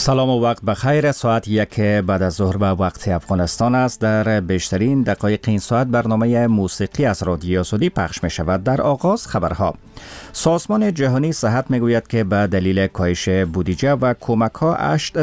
سلام و وقت بخیر. ساعت 1 بعد از ظهر به وقت افغانستان است. در بیشترین دقایق این ساعت برنامه موسیقی از رادیو آزادی پخش می شود. در آغاز خبرها. سازمان جهانی صحت می گوید که به دلیل کاهش بودجه و کمک ها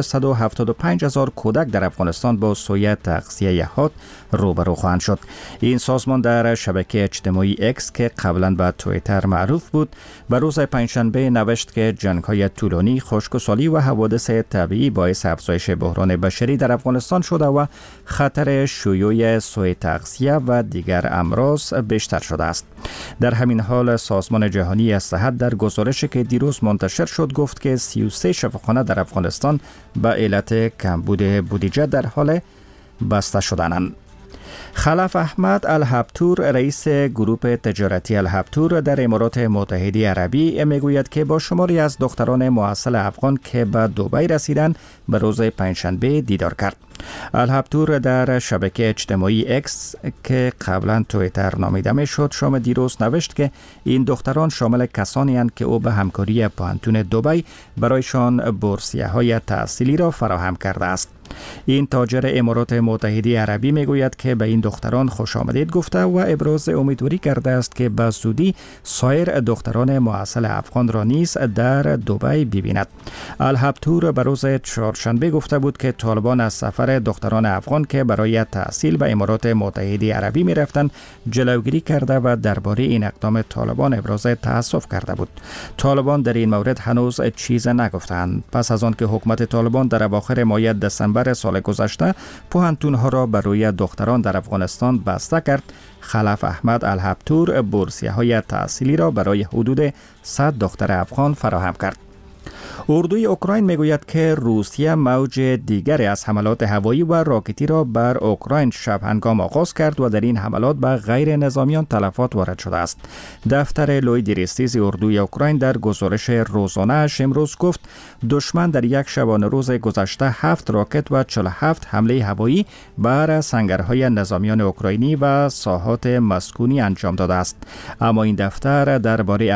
875,000 کودک در افغانستان با سوی تغذیه یهود روبرو خواهند شد. این سازمان در شبکه اجتماعی اکس که قبلا به توییتر معروف بود به روز پنجشنبه نوشت که جنگ‌های طولانی، خشکسالی و حوادث طبیعی باعث افزایش بحران بشری در افغانستان شده و خطر شیوع سوء تغذیه و دیگر امراض بیشتر شده است. در همین حال سازمان جهانی صحت در گزارشی که دیروز منتشر شد گفت که 33 شفاخانه در افغانستان به علت کمبود بودجه در حال بسته شدنند. خلف احمد الهبتور رئیس گروه تجارتی الهبتور در امارات متحده عربی میگوید که با شماری از دختران محصل افغان که به دبی رسیدند به روز پنجشنبه دیدار کرد. الهبتور در شبکه اجتماعی اکس که قبلا توییتر نامیده میشد شام دیروز نوشت که این دختران شامل کسانی هستند که او به همکاری پوهنتون دبی برایشان بورسیه‌های تحصیلی را فراهم کرده است. این تاجر امارات متحده عربی میگوید که به این دختران خوش آمدید گفته و ابراز امیدواری کرده است که به زودی سایر دختران محصل افغان را نیز در دبی ببیند. الهبتور به روز چهارشنبه گفته بود که طالبان از سفر دختران افغان که برای تحصیل به امارات متحده عربی می رفتند جلوگیری کرده و درباره این اقدام طالبان ابراز تأسف کرده بود. طالبان در این مورد هنوز چیز نگفتند. پس از آن که حکومت طالبان در اواخر ماه دسامبر سال گذشته پوهنتون‌ها را برای دختران در افغانستان بسته کرد، خلف احمد الهبتور بورسیه‌های تحصیلی را برای حدود 100 دختر افغان فراهم کرد. اردوی اوکراین میگوید که روسیه موج دیگری از حملات هوایی و راکتی را بر اوکراین شب هنگام آغاز کرد و در این حملات به غیر نظامیان تلفات وارد شده است. دفتر لویدریستیز اردوی اوکراین در گزارش روزانه‌اش امروز گفت دشمن در یک شبانه روز گذشته 7 راکت و 47 حمله هوایی بر سنگرهای نظامیان اوکراینی و ساحات مسکونی انجام داده است. اما این دفتر درباره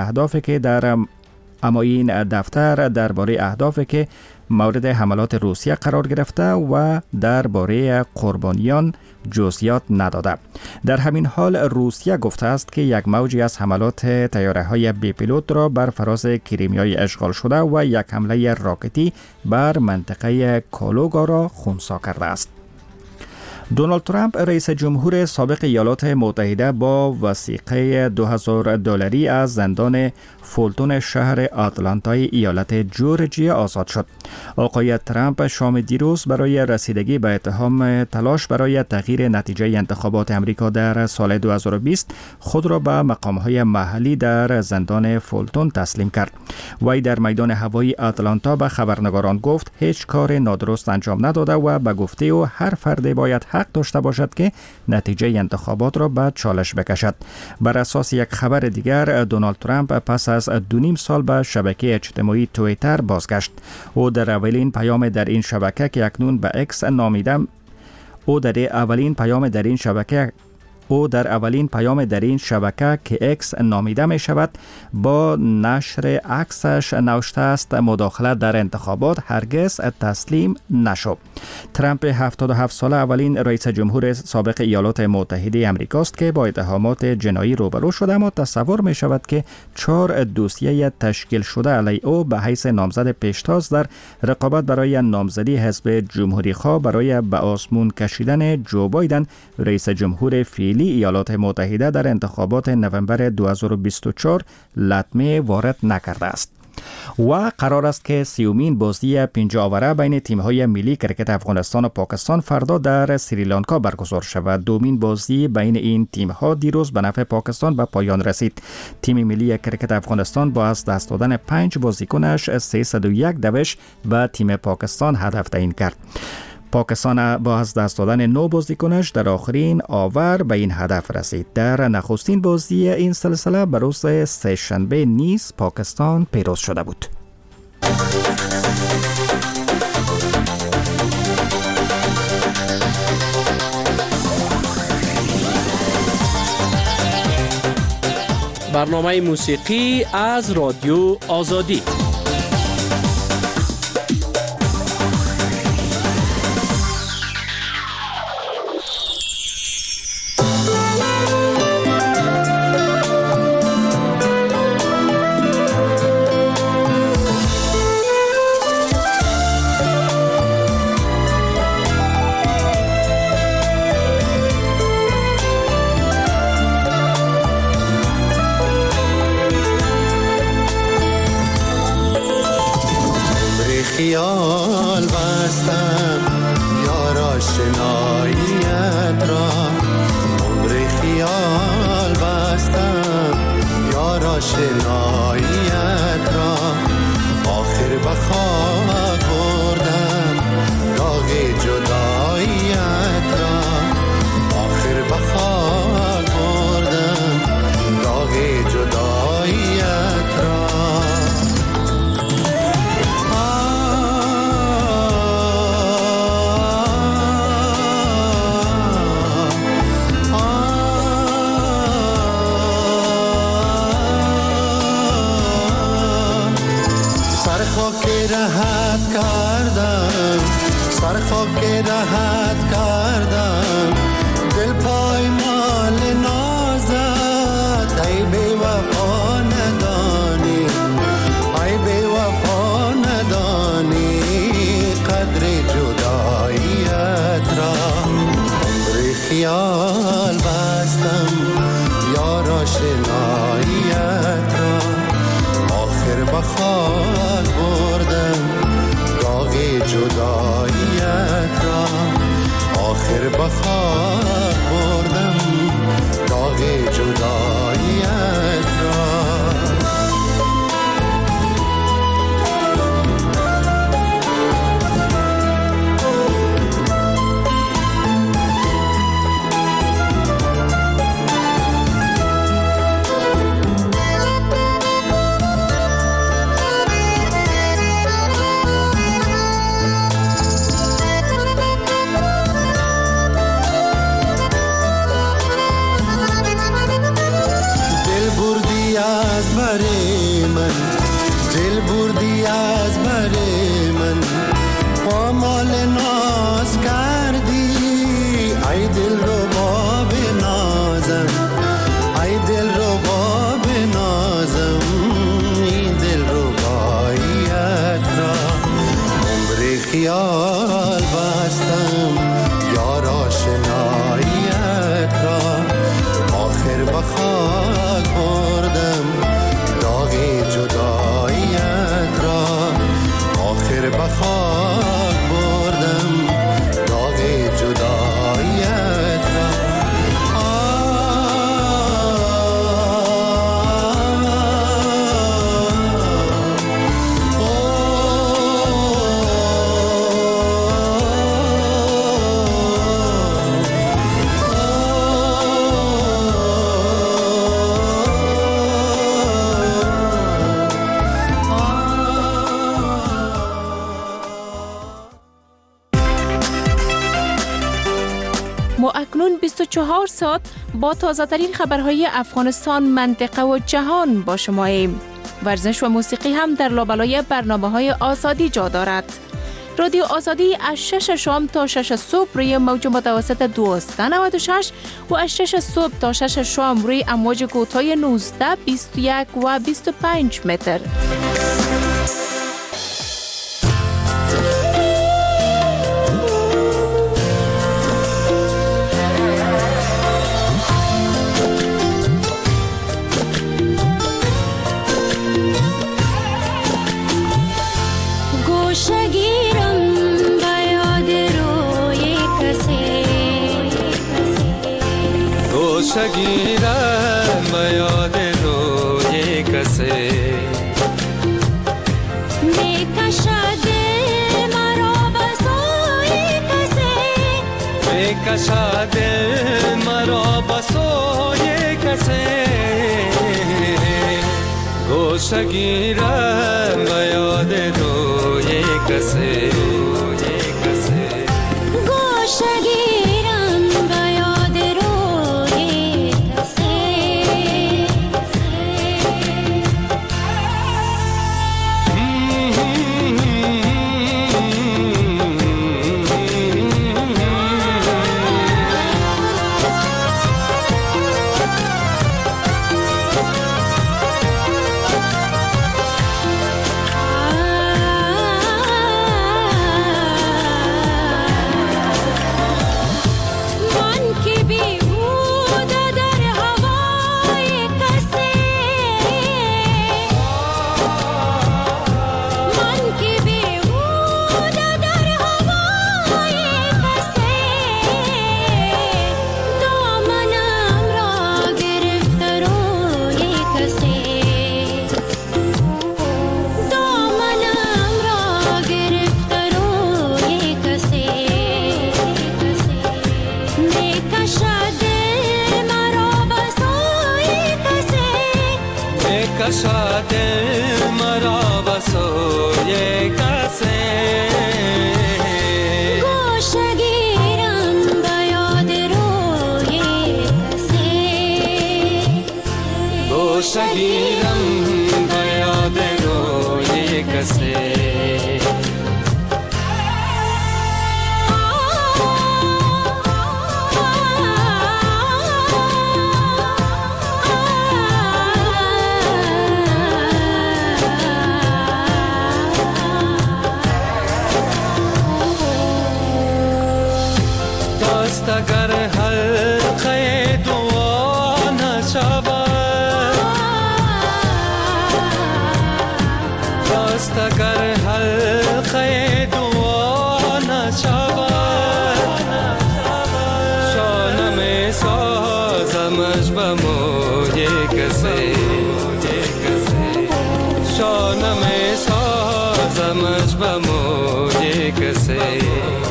اهدافی که مورد حملات روسیه قرار گرفته و درباره قربانیان جزئیات نداده. در همین حال روسیه گفته است که یک موجی از حملات طیاره‌های بی پیلوت را بر فراز کریمیای اشغال شده و یک حمله راکتی بر منطقه کالوگا را خنثی کرده است. دونالد ترامپ رئیس جمهور سابق ایالات متحده با وثیقه $2000 از زندان فولتون شهر آتلانتای ایالت جورجیا آزاد شد. آقای ترامپ شام دیروز برای رسیدگی به اتهام تلاش برای تغییر نتیجه انتخابات امریکا در سال 2020 خود را به مقام‌های محلی در زندان فولتون تسلیم کرد. وی در میدان هوایی آتلانتا به خبرنگاران گفت هیچ کار نادرست انجام نداده و به گفته او هر فرد باید حق داشته باشد که نتیجه انتخابات را به چالش بکشد. بر اساس یک خبر دیگر دونالد ترامپ پس از 2.5 سال به شبکه اجتماعی توییتر بازگشت. او در اولین پیام در این شبکه که اکنون به اکس نامیده که اکس نامیده می شود با نشر عکسش نوشته است مداخله در انتخابات هرگز تسلیم نشو. ترامپ 77 ساله اولین رئیس جمهور سابق ایالات متحده امریکاست که با اتهامات جنایی روبرو شده، اما تصور می شود که 4 دوسیه تشکیل شده علیه او به حیث نامزد پیشتاز در رقابت برای نامزدی حزب جمهوری خواه برای به آسمون کشیدن جو بایدن رئیس جمهور فعلی ایالات متحده در انتخابات نوامبر 2024 لطمه وارد نکرده است. و قرار است که 30مین بازی 5 آوره بین تیم‌های ملی کرکت افغانستان و پاکستان فردا در سریلانکا برگزار شود. دومین بازی بین این تیم‌ها دیروز به نفع پاکستان به پایان رسید. تیم ملی کرکت افغانستان با از دست دادن 5 بازیکنش 301 دوش به تیم پاکستان هدف تعیین کرد. پاکستان با از دست دادن 9 بازیکنش در آخرین آور به این هدف رسید. در نخستین بازی این سلسله به روز سه‌شنبه نیز پاکستان پیروز شده بود. برنامه موسیقی از رادیو آزادی. خیال بستم یار آشناییت را، عمر خیال بستم یار آشناییت را، آخر به خاک بردم داغ جداییت را، آخر به خاک بردم داغ جداییت را. سر خاک راحت کردم دل پای مال نازت، ای بی وفا ندانی، ای بی وفا ندانی قدر جداییت را، عمر خیال بستم یار آشناییت را، آخر به خاک بردم داغ جداییت را، آخر به خاک بردم داغ جداییت را. دل بردی از بر من، پامال ناز کردی، ای دل رو با بنازم، ای دل رو با بنازم این دل رو باییت را، عمر خیال بستم یار آشناییت را، آخر به خاک بردم داغ جداییت را، آخر به خاک بردم داغ جداییت را. ما اکنون 24 ساعت با تازه‌ترین خبرهای افغانستان، منطقه و جهان با شماییم. ورزش و موسیقی هم در لابلای برنامه‌های آزادی جا دارد. رادیو آزادی از 6 شام تا 6 صبح روی موج متوسط 1296 و از 6 صبح تا 6 شام روی امواج کوتاه 19، 21 و 25 متر. شگیرم به یاد روی کسی، میکشد مرا به سوی کسی، میکشد مرا به سوی کسی، گوشه گیرم به یاد روی کسی، گوشه گیرم به یاد روی کسی. کشد دل مرا به سوی کسی گوشه گیرم به یاد روی کسی گوشه گیرم به یاد روی کسی اگر حلقه دعا نشود راست اگر حلقه دعا نشود شانه می سازمش به موی کسی شانه می سازمش به موی کسی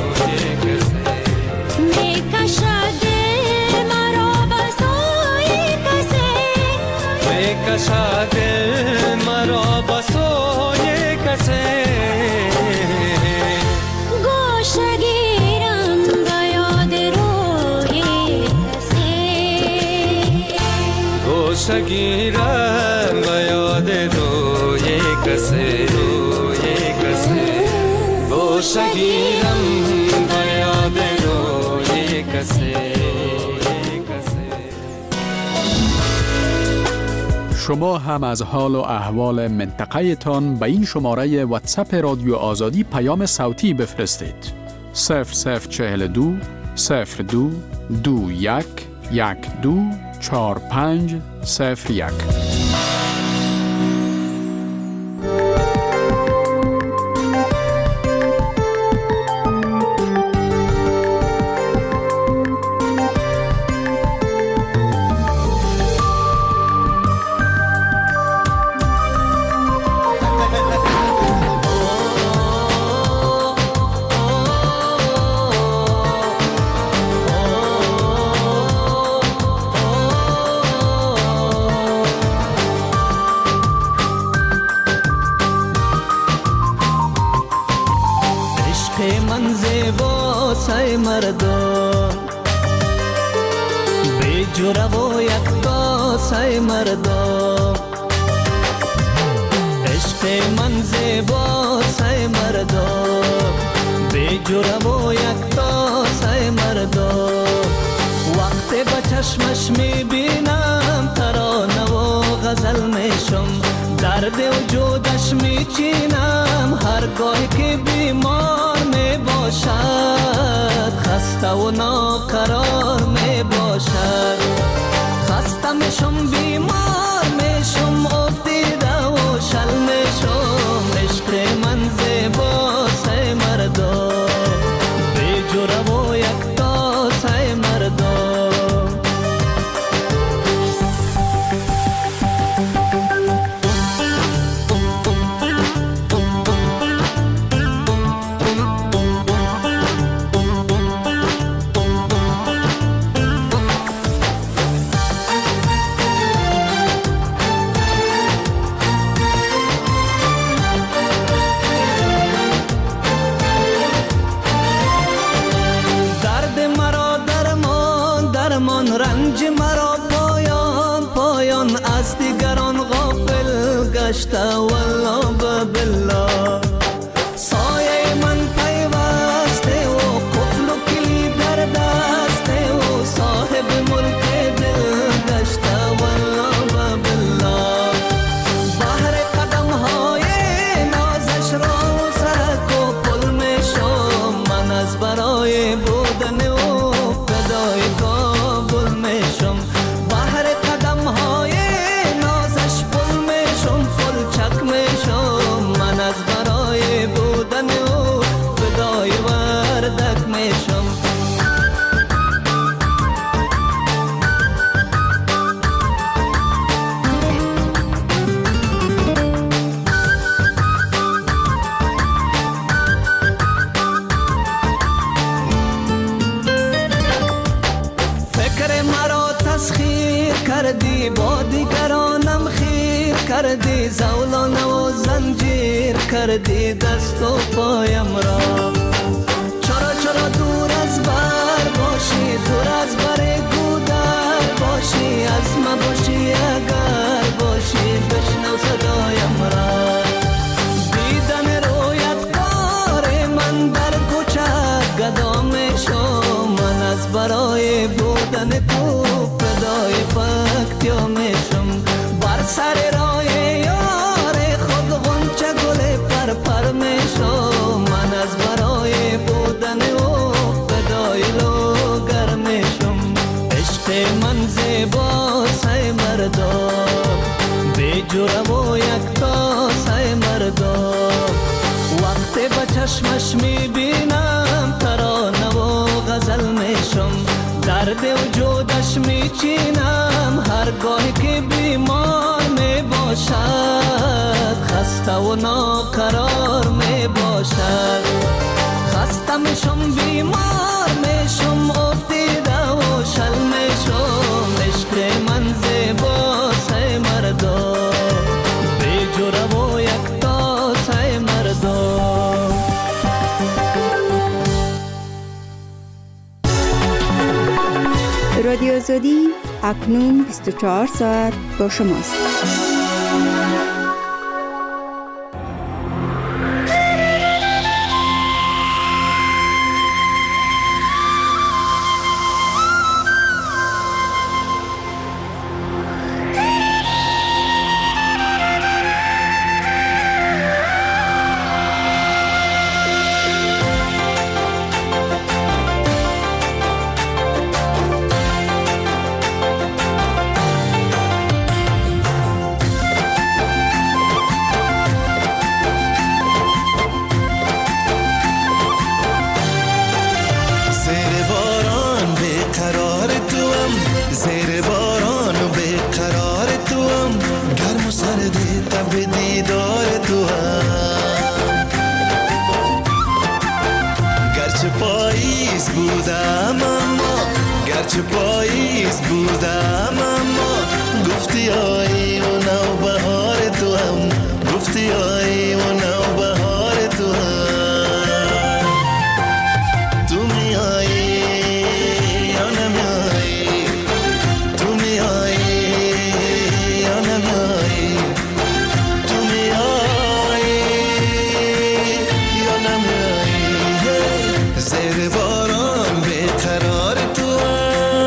کشد مرا به سوی کسی گوشه گیرم به یاد روی کسی گوشه گیرم به یاد روی کسی گوشه گیرم به یاد روی کسی شما هم از حال و احوال منطقه تان به این شماره واتساپ رادیو آزادی پیام صوتی بفرستید. 0042 02 21 12 45 01. من زیبا سای مردم بی جوره و یکتا سای مردم عشق من زیبا سای مردم بی جوره و یکتا سای مردم وقتی با چشمش میبینم ترانه و غزل میشم درد وجودش میچینم هرگاهی که بیمار میباشد خسته و ناقرار میباشد خسته میشم بیمار میشم افتیده و شل میشم عشق من زیبا سای مردم بی جوره و یکتا سای مردم رنج مرا پایان پایان از دیگران غافل گشته والله بالله سایه من پیوسته و قفل و کلی در دسته و صاحب ملک دل گشته والله بالله بحر قدم های نازش را سرک و پل میشم من از برای بودن و فدای کابل میشم بحر قدم های نازش پل میشم پل چک میشم من از برای بودن و فدای وردک میشم فکر مرا تسخیر کردی با دیگرانم خیر کردی زولانه و زنجیر کردی دست و پایم را. چرا دور از بر باشی، دور از بر گودر باشی، از ما باشی اگر باشی بشنو صدایم را. دیدن رویت کار من در کوچه گدا میشم، من از برای بودن تو فدای پکتیا میشم. بر سر راه یار خود غنچه گل پر میشم، من از برای بودن او فدای لوگر میشم. عشق من زیبا سای مردا، بی جوره و یک تا سای مردا. وقتی به چشمش میبینم ترانه و غزل میشم، درد وجودش میچینم هرگاهی که بیمار میباشد، خسته و ناقرار میباشد. خسته میشم بیمار میشم، افتیده و شل میشم. عشق من زیبا سای مردا، بی جوره و یک تا سای مردا. رادیو آزادی اکنون 24 ساعت با شماست. گرچه پاییز بودم اما گفتی آیی و نوبهار تو هم، گفتی آیی و نوبهار تو هم. تو میایی یا نمیایی، تو میایی یا نمیایی، تو میایی یا نمیایی. زیر باران بیقرار تو هم.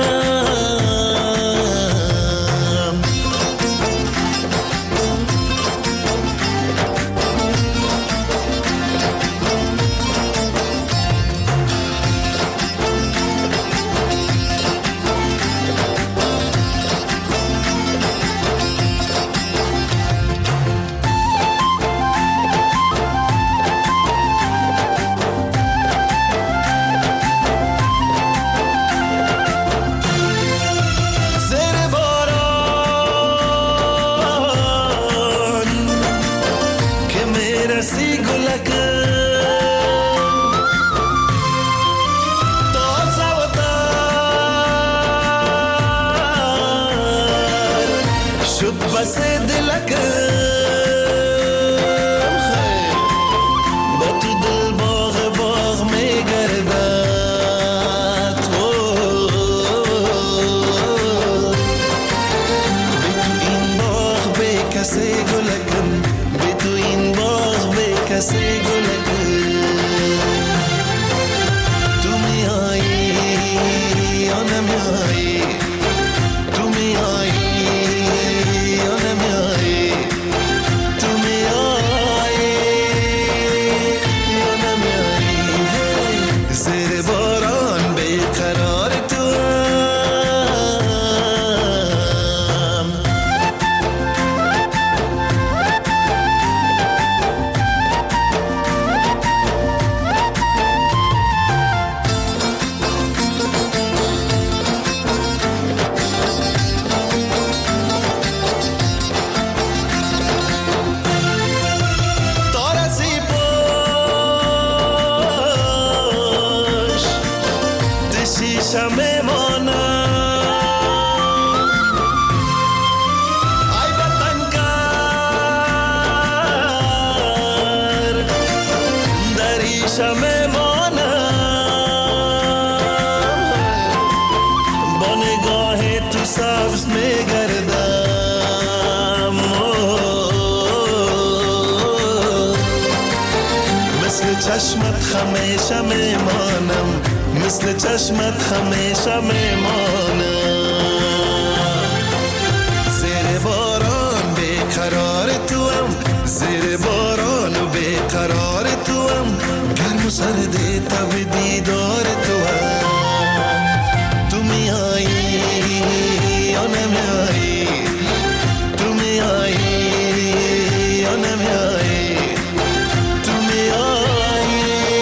بس دلکم خیر با تو دل باغ باغ میگردد. بی تو این باغ بی کسی گلکم، بی تو این باغ بی کسی گلکم. تو میایی یا نمیایی، تو میایی چشمت همیشه میمانم، مثل چشمت همیشه میمانم. زیر باران بیقرار توام، زیر باران و بیقرار توام، گرم و سردی تب دیدار توام. تو میایی یا نمیایی، تو میایی یا نمیایی، تو میایی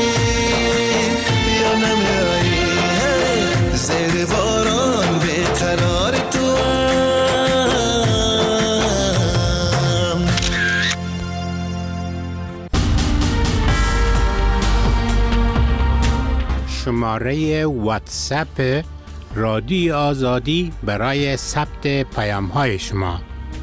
یا نمیایی. زیر باران بیقرار توام. شماره واتساپ رادیو آزادی برای ثبت پیام های شما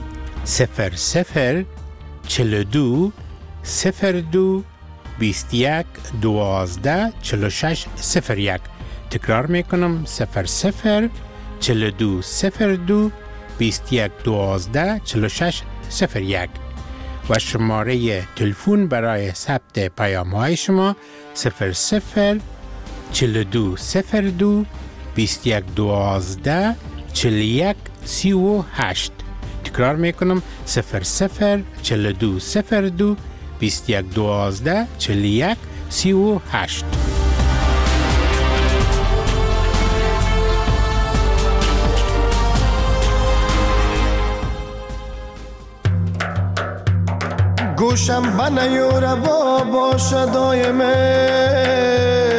00 42 02 21 12 46 01. تکرار میکنم 00 42 02 21 12 46 01 و شماره تلفن برای ثبت پیام های شما 00 42 02 21 12 41 38. تکرار میکنم 00 42 02 21 12 41 38. گوشم بنیور باشه دایمه،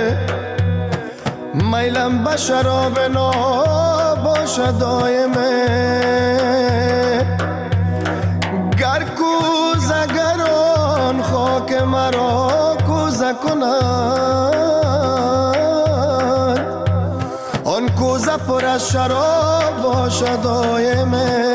میلم به شراب باشه دایمه. گر کوزه گران خاک مرا کوزه کنند، آن کوزه پر از شراب باشه دایمه.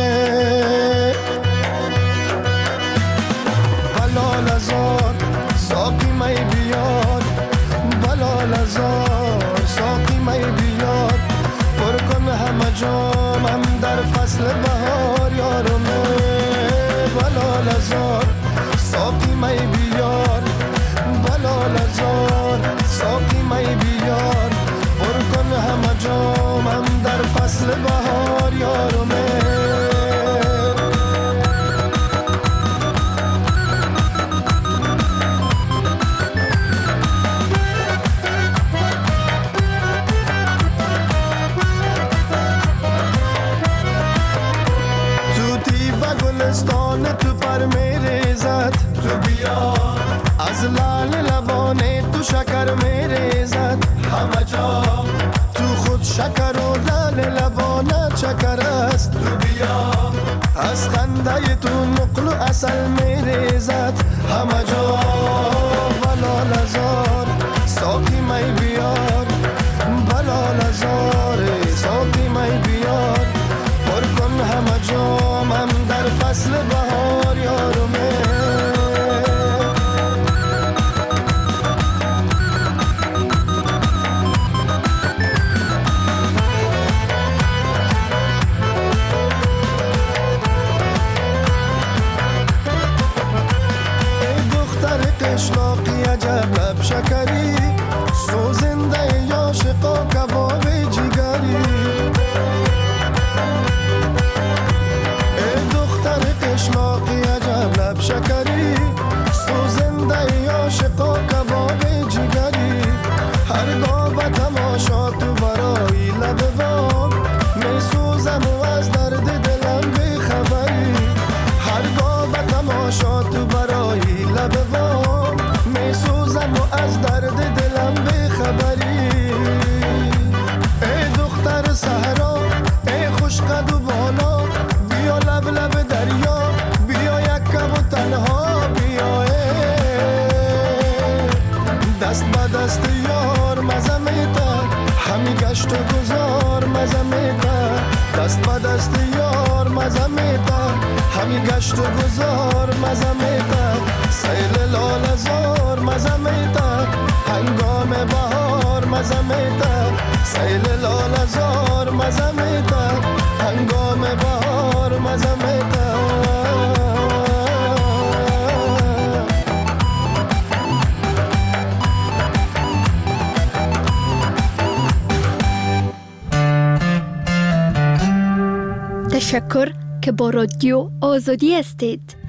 بلال ازار ساقی می بیار، بلال ازار ساقی می بیار، پر کن همه جامم در فصل بهار یارمه. بلال ازار ساقی می بیار، بلال ازار ساقی می بیار، پر کن همه جامم در فصل بهار یارمه. تو پر میریزد، تو بیا از لال لبانه تو شکر میریزد. همه جا تو خود شکر و لال لبانه شکر است. تو بیا از خنده تو نقل و اصل میریزد. همه جا بلال ازار ساقی می بیار، بلال ازار ساقی می بیار، پر کن همه جامم در فصل بهار یارمه. ای دختر قشلاقی عجب لب شکری، سوزنده عاشقا کباب جگری. قشلاقی عجب لب شکری، سوزنده عاشقا کباب جگری. هرگاه به تماشا تو برای لب بام، می سوزم و از درد دلم بی خبری. هرگاه به تماشا تو برای لب بام، می سوزم و از درد دلم بی خبری. ای دختر صحرا ای خوش قد و بالا، بیا لب لب دریا، بیا یک کم و تنها بیا. دست به دست یار مزه میده، همی گشت و گذار مزه میده. دست به دست یار مزه میده، همی گشت و گذار مزه میده. سیل لال زار مزه میده، هنگام بهار مزه میده. سیل لال زار مزه میده، هنگام بهار مزه میده. تشکر که با رادیو آزادی هستید.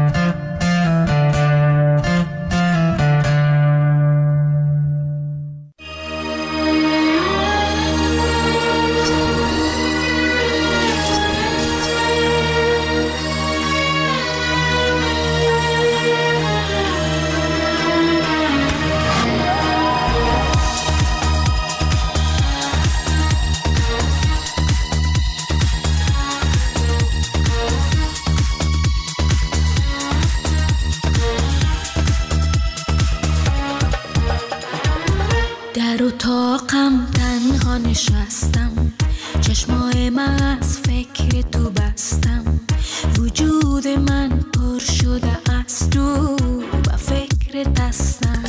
در اتاقم تنها نشستم، چشمای من از فکر تو بستم، وجود من پر شده از تو و فکر دستم.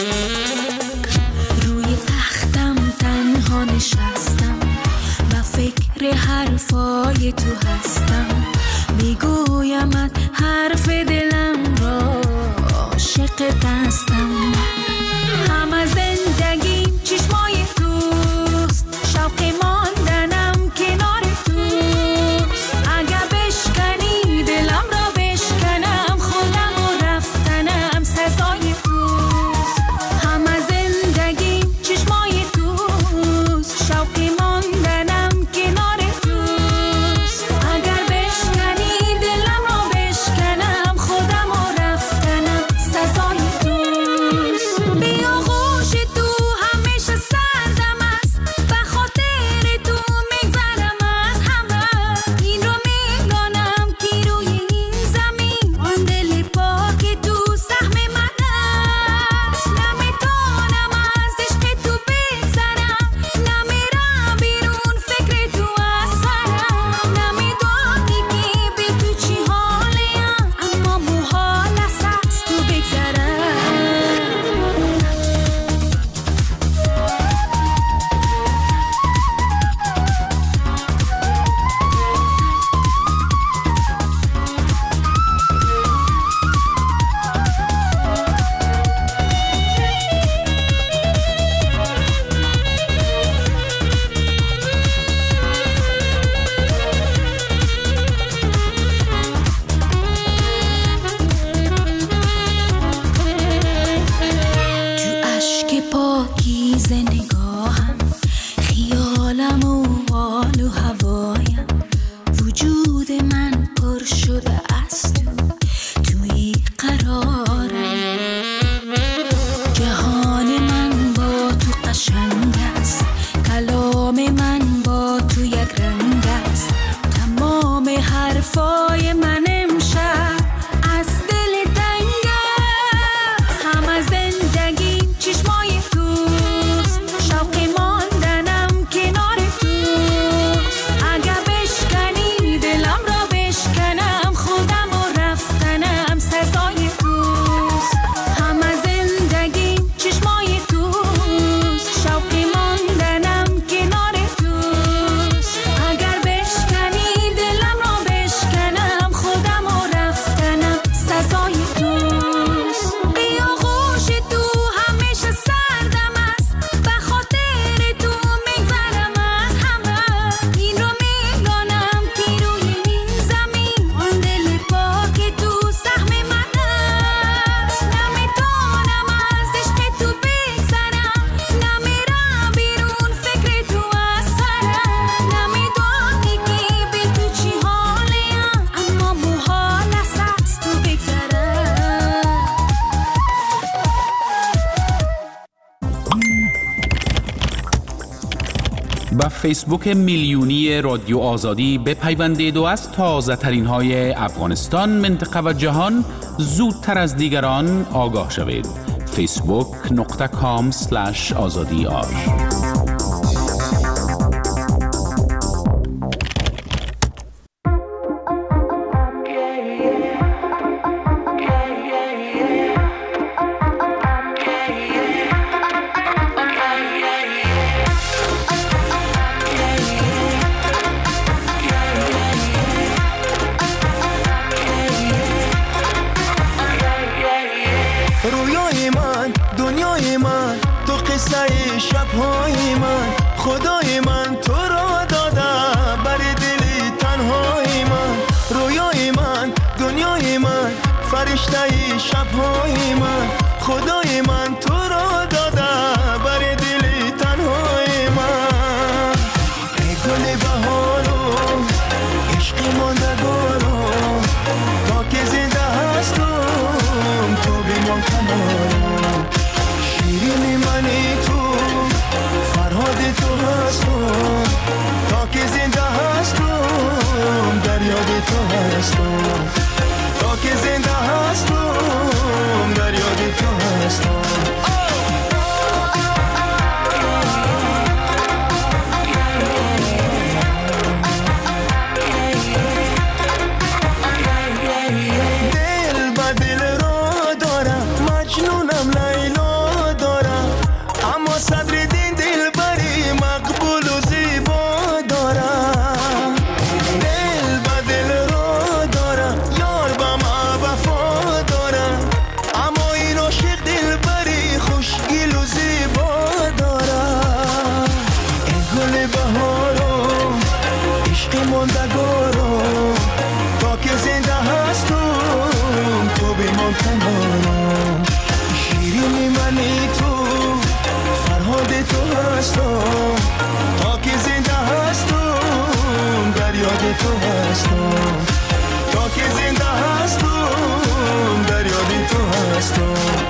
روی تختم تنها نشستم و فکر حرفای تو هستم، میگویمت حرف دلم را، عاشق دستم. همه زندگیم چشمای توست، شوق ماندنم کنار توست. اگه بشکنی دلم را بشکنم، خودم و رفتنم سزای توست. همه زندگیم چشمای توست، شوق ماندنم کنار توست. اگر بشکنی دلم را بشکنم، خودم و رفتنم سزای توست. بیا غوش تو همیشه سردم است، به خاطر تو میگذرم از همه. این رو میدانم که روی این زمین آن دل پاک تو سهم من است. نمیتونم از عشق تو بگذرم، نمیرم بیرون فکر تو از سرم. نمیدانی که بی تو چی حالیم، اما محال است از تو بگذرم. تو اشک پاکیز نگاهم، خیالم و حال و هوایم، وجود من پر شده از تو، توی قرارم. جهان من با تو قشنگ است، کلام من با تو یک رنگ است. تمام حرفای من امشب از دل تنگ است. همه زندگیم چشمای توست، شوق ماندنم کنار توست. اگه بشکنی دلم را بشکنم، خودم و رفتنم سزای توست. همه زندگیم چشمای توست، شوق ماندنم کنار توست. اگر بشکنی دلم را بشکنم، خودم و رفتنم سزای توست. بیا غوش تو همیشه سردم است، به خاطر تو میگذرم از همه. این رو میدانم که روی این زمین آن دل پاک تو سهم من است. نمیتونم از عشق تو بگذرم، نمیرم بیرون فکر تو از سرم. نمیدانی که بی تو چی حالیم، اما محال است از تو بگذرم. با فیسبوک میلیونی رادیو آزادی بپیوندید و از تازه ترین های افغانستان، منطقه و جهان زودتر از دیگران آگاه شوید. facebook.com/azadiar. رویای من، دنیای من، تو قصه شبهای فرشته شب‌های من، خدای من تو را داده بر دل تنهای من. ای گل بهارو عشق ماندگارو، تا که زنده هستم تو بمان کنارم. شیرین منی تو فرهاد تو هستم، تا که زنده هستم در یاد تو هستم. تا که زنده هستم در یاد تو هستم. دل با دل رو دارم، مجنونم لیلا دارم، اما صدر دین دل بری مقبول و زیبا دارم. دل با دل رو دارم، یار با ما وفا دارم، اما این عاشق دل بری خوشگل و زیبا دارم. ای گل بهارو عشق ماندگارو، تا که زنده هستم تو بمان کنارم. شیرین منی تو فرهاد تو هستم، تا که زنده هستم در یاد تو هستم. تا که زنده هستم در یاد تو هستم.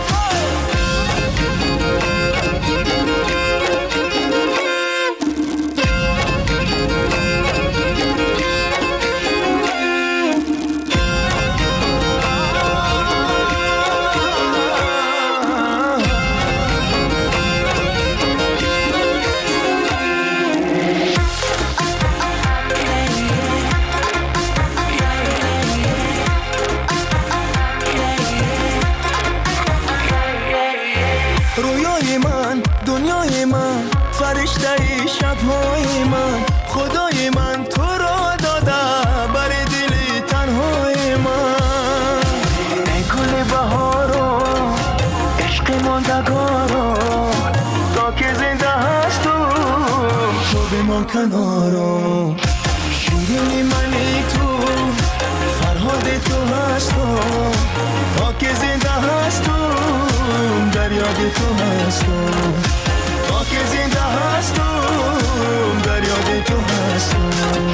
رویای من، دنیای من، فرشته شب‌های من، خدای من تو را داده بر دل تنهای من. ای گل بهارو عشق ماندگارو، تا که زنده هستم تو بمان کنارم. شیرین منی تو فرهاد تو هستم، تا که زنده هستم در یاد تو هستم. تا که زنده هستم در یاد تو هستم.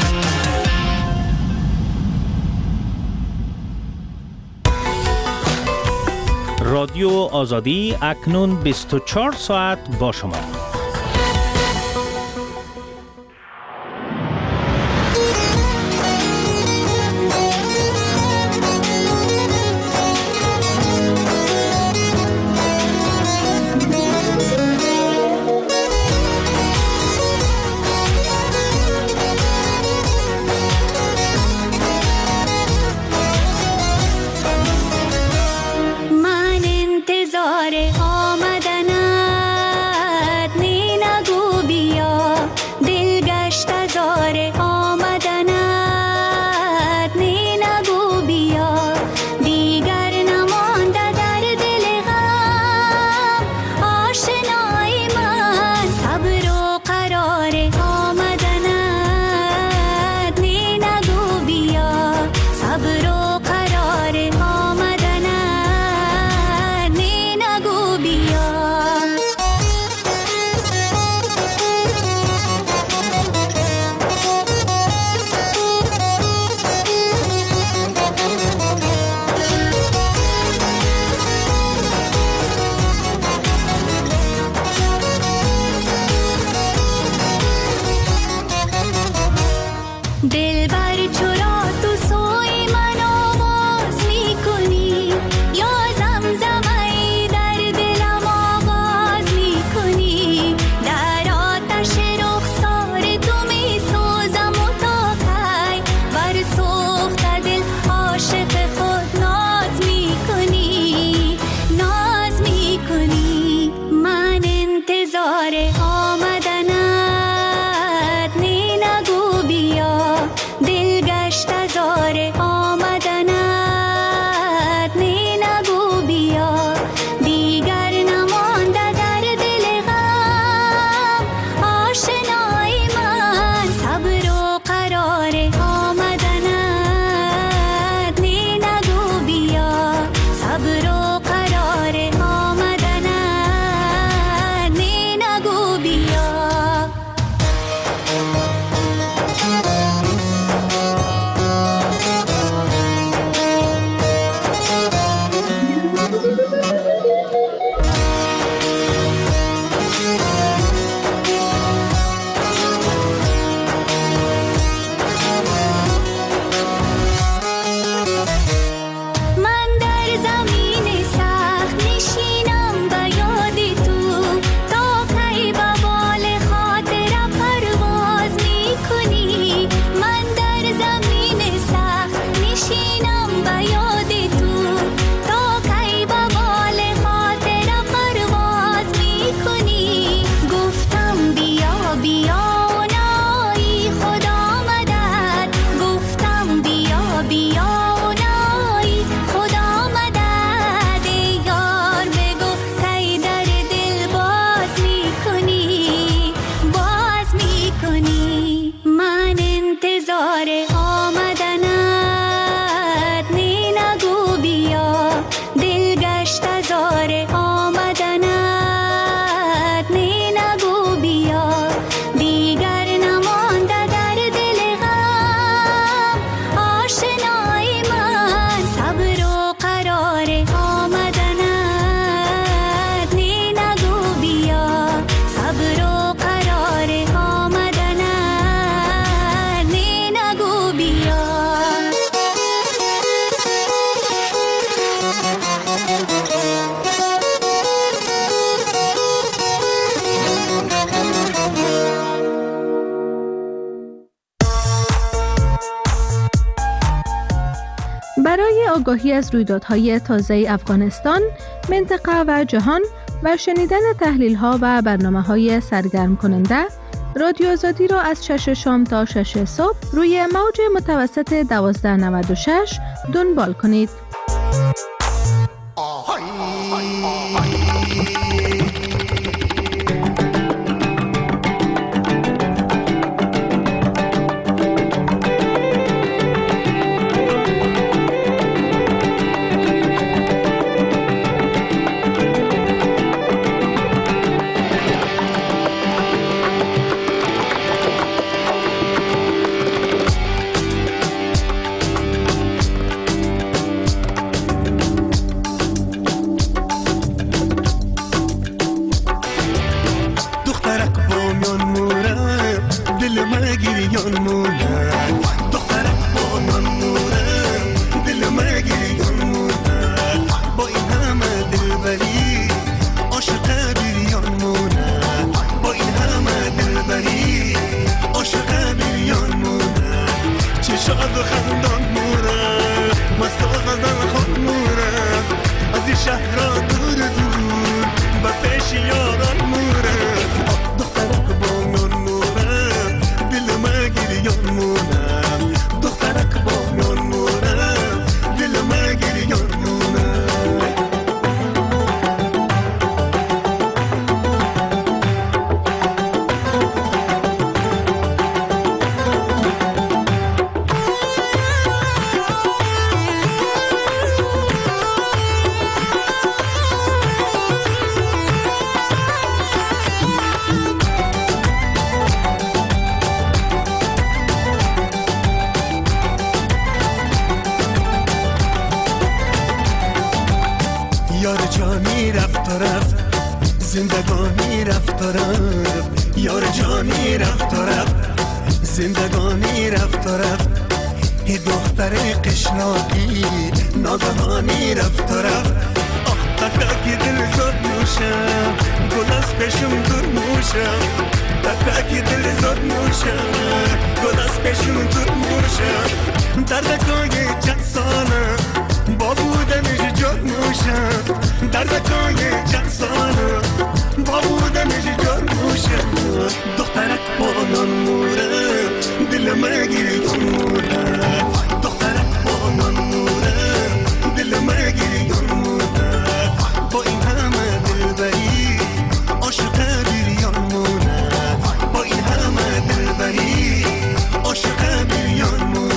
رادیو آزادی اکنون 24 ساعت با شما. من انتظار آمدنت برای آگاهی از رویدادهای تازه افغانستان، منطقه و جهان و شنیدن تحلیل‌ها و برنامه‌های سرگرم کننده، رادیو آزادی را از 6 شام تا 6 صبح روی موج متوسط 1296 دنبال کنید. زندگانی رفت و رفت، یار جانی رفت و رفت، زندگانی رفت و رفت. ای دختر قشلاقی ناگهانی رفت و رفت. آخ تکاکی دل زد نوشم، گل از پیشم دور موشم. تکاکی دل زد نوشم، گل از پیشم دور موشم. دردکای چند ساله با بودنش جد موشم. دردکای چند ساله با بودنش جد موشم. دخترک بانان موره دل مگیری موره. دخترک بانان موره دل مگیری موره. با این همه دلبری عاشق بیریان موره. با این همه دلبری عاشق بیریان موره.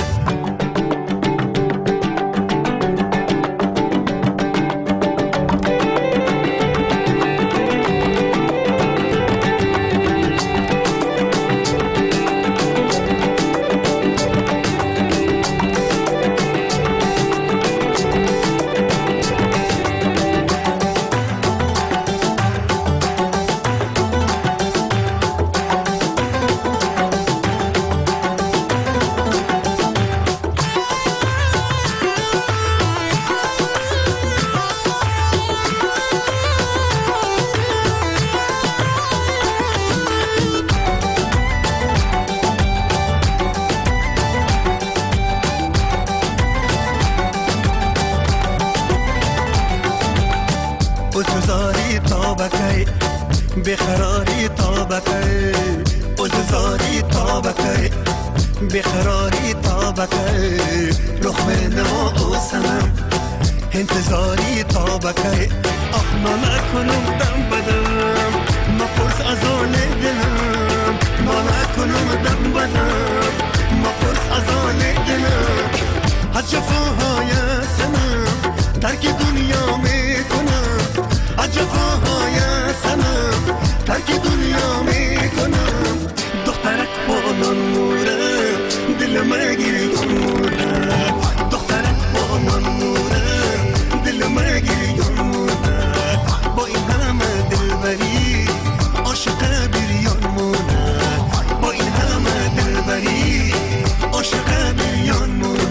اززاری تابکی بخراری تابکی اززاری تابکی بخراری تابکی رخ نما اوسنم انتظاری تابکی آخ ما نکنم دم بدم ما پرس از آن دلم ما نکنم دم بدم ما پرس از آن دلم از جفاهای سنم ترک دنیا میکنم از جفاهای سنم ترک دنیا میکنم دخترک بانان موره دل مگیری موره دخترک بانان موره دل مگیری موره با این همه دلبری عاشق بیریان موره با این همه دلبری عاشق بیریان موره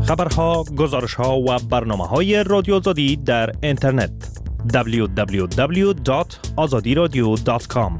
خبرها، گزارشها و برنامه‌های رادیو آزادی در اینترنت www.azadiradio.com.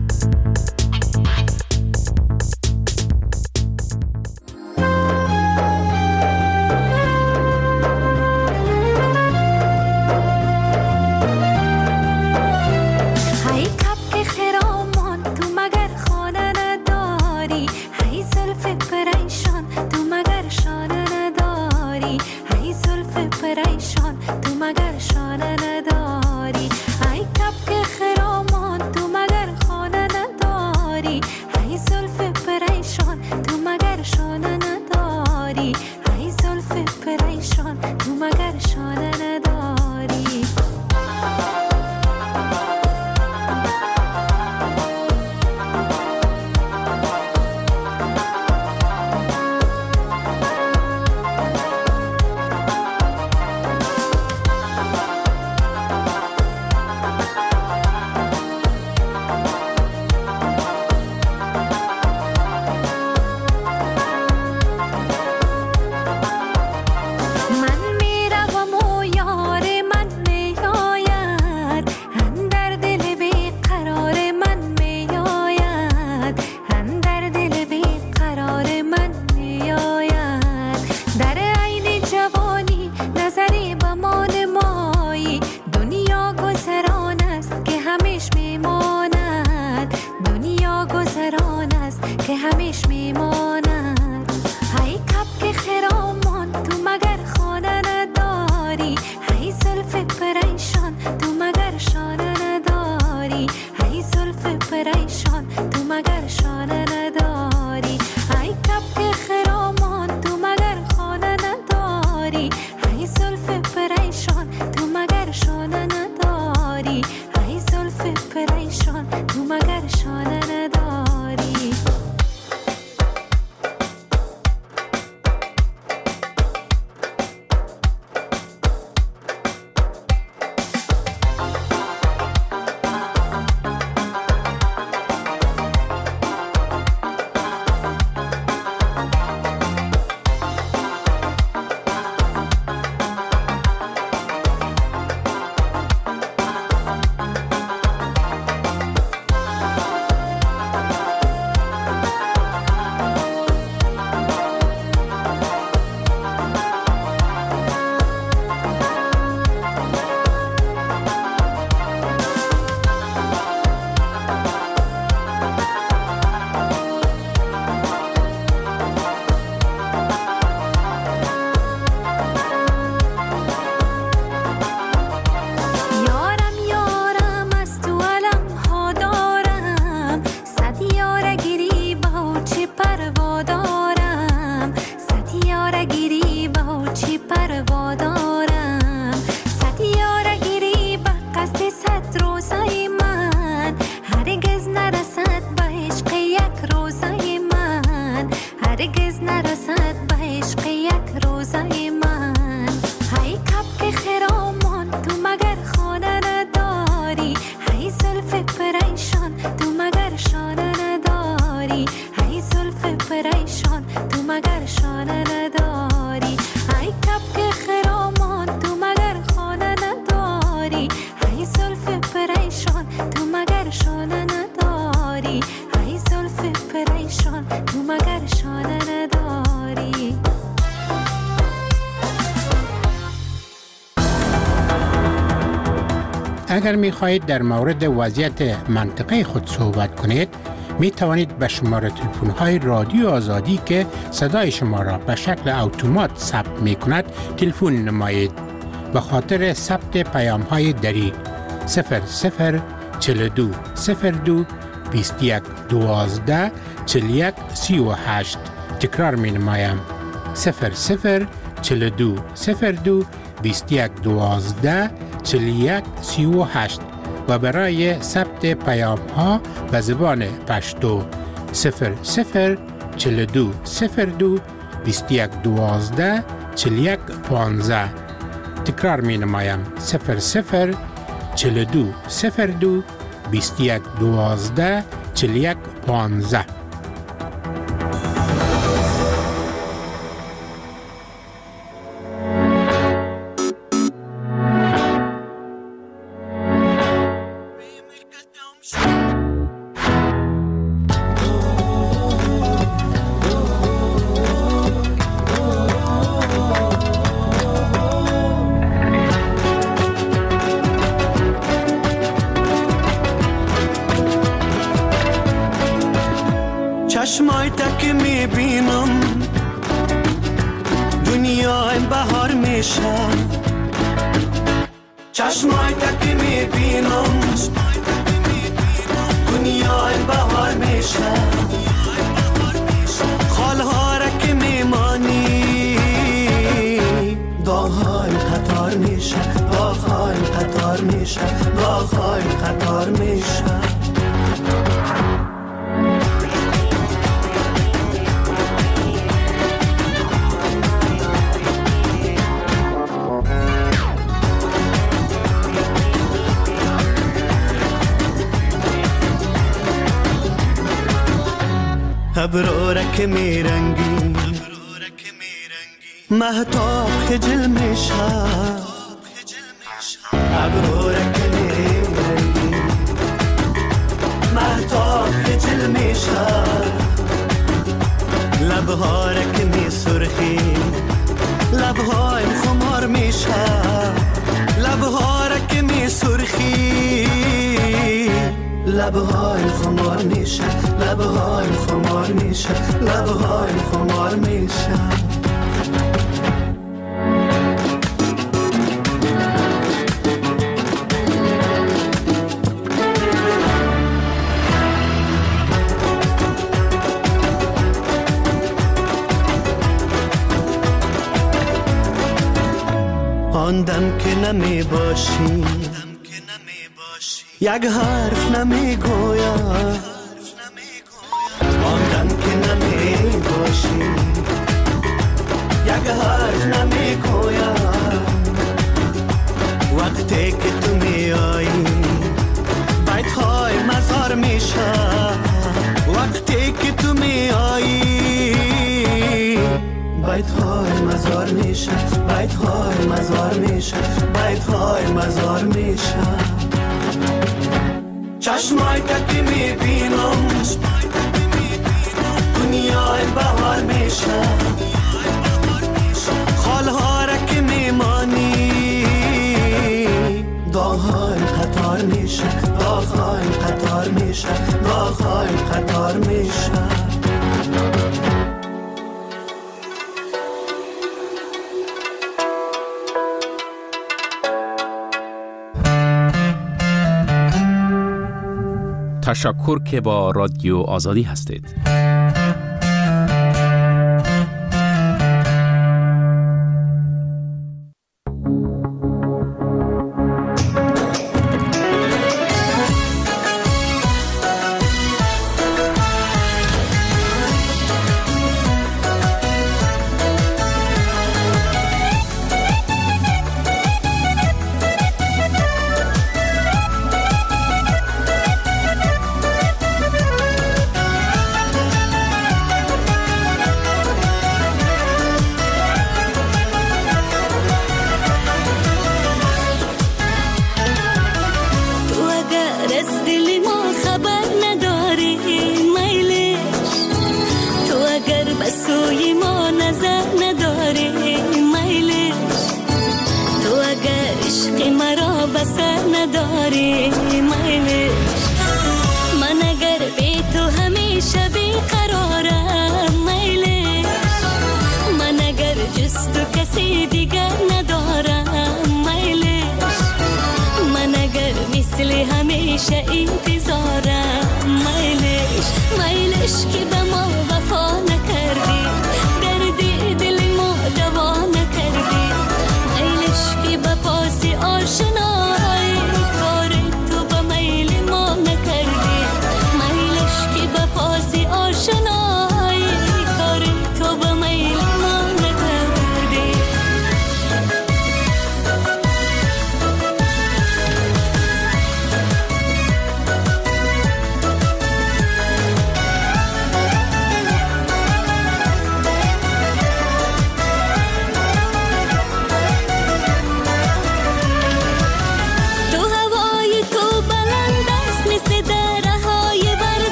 اگر می خواهید در مورد وضعیت منطقه خود صحبت کنید، می توانید به شماره تلفن های رادیو آزادی که صدای شما را به شکل اتومات ثبت می کند تلفن نمایید. به خاطر ثبت پیام های دری 0042 02 21 12 41 38. تکرار می نمایم 0042 02 21 12 41 38 و برای ثبت پیام ها به زبان پشتو 0042 02 21 12 41 15. تکرار می نمایم 0042 02 21 12 41 15. چشمای تک میبینم دنیای بهار میشه چشمای تک میبینم دنیای بهار میشه خالها را که میمانی داغ‌های قطار میشه داغ‌های قطار میشه داغ‌های قطار میشه ابرو را که میرنگی مهتاب خجل میشه ابرو را که میرنگی مهتاب خجل میشه لبها را که میسرخی لبهای خمار میشه لبها را که میسرخی لبهای خمار میشه لبهای خمار میشه لبهای خمار میشه آن دم که نمی باشی یک حرف نمی گویم آن دم که نمی باشی یک حرف نمی گویم وقتی که تو می آیی بیت های مزار میشه وقتی که تو می آیی بیت های مزار میشه بیت های مزار میشه بیت های مزار میشه چشمای تکی میبینم دنیای بهار میشه خالها را که میمانی داغ‌های قطار میشه داغ‌های قطار میشه داغ‌های قطار میشه تشکر که با رادیو آزادی هستید.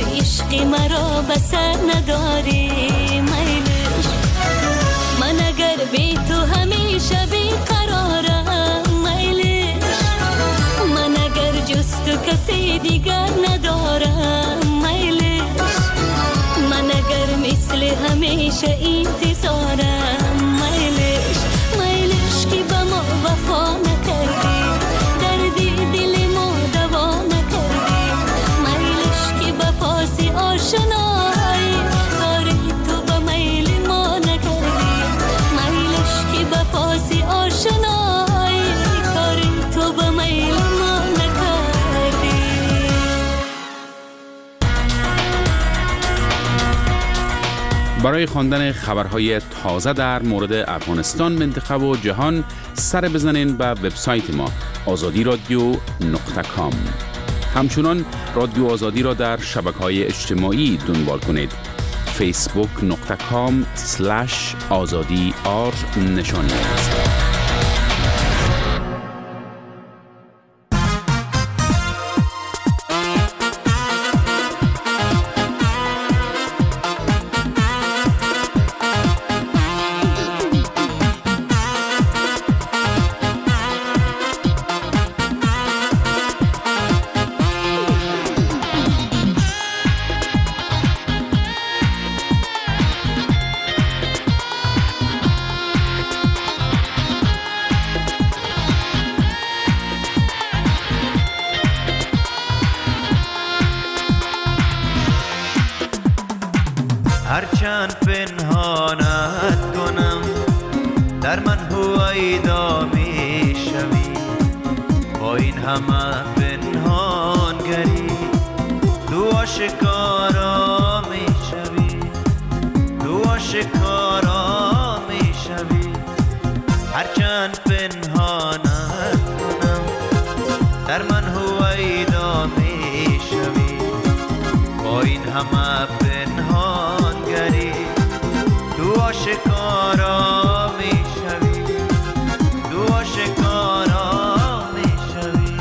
عشق مرا بسر نداری میلش. من اگر بی تو همیشه بیقرارم میلش. من اگر جز تو کسی دیگر ندارم میلش. من اگر مثل همیشه انتظارم میلش. میلش که با ما وفا نکردی، دردی دل ما دوا نکردی. میلش که با پاسی آشنایی، کاری تو با میل ما نکردی. میلش که با پاسی آشنایی، کاری تو با میل ما نکردی. برای خواندن خبرهای تازه در مورد افغانستان، منطقه و جهان سر بزنین به وبسایت ما azadiradio.com. همچنان رادیو آزادی را در شبکه‌های اجتماعی دنبال کنید. facebook.com/azadi_r نشانی است. هرچند پنهانت کنم در من هویدا می شوی. با این همه پنهانگری تو آشکارا می شوی. تو آشکارا می شوی. هرچند پنهانت کنم در من هویدا می شوی. با این همه پنهانگری تو آشکارا می شوی. تو آشکارا می شوی.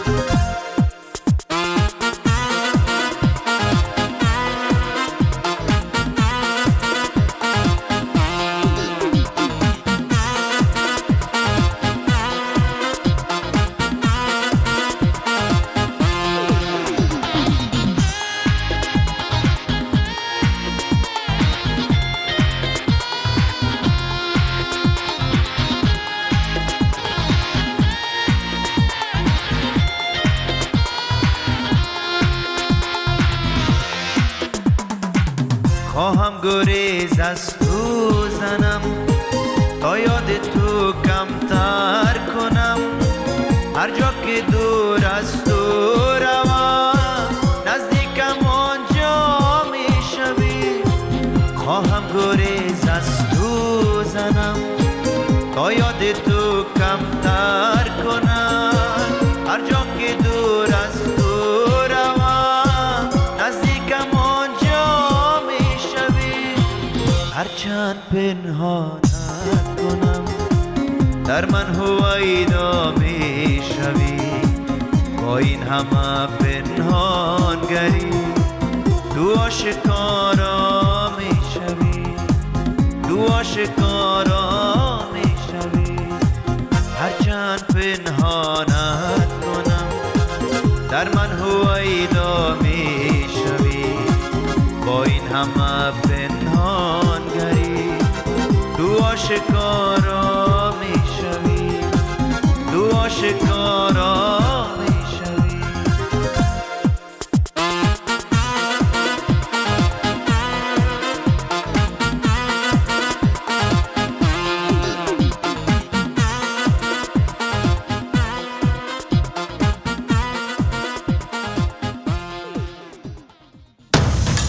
خواهم گریز از تو زنم تا یاد تو کمتر کنم. هر جا که دور از تو روم نزدیکم آنجا می شوی. خواهم گریز از تو زنم تا یاد تو کمتر کنم. هر جا که دور از تو روم نزدیکم آنجا می شوی. هرچند پنهانت کنم در من هویدا می شوی. با این همه پنهانگری تو آشکارا می شوی. تو آشکارا می شوی. هرچند پنهانت کنم در من هویدا می شوی. با این همه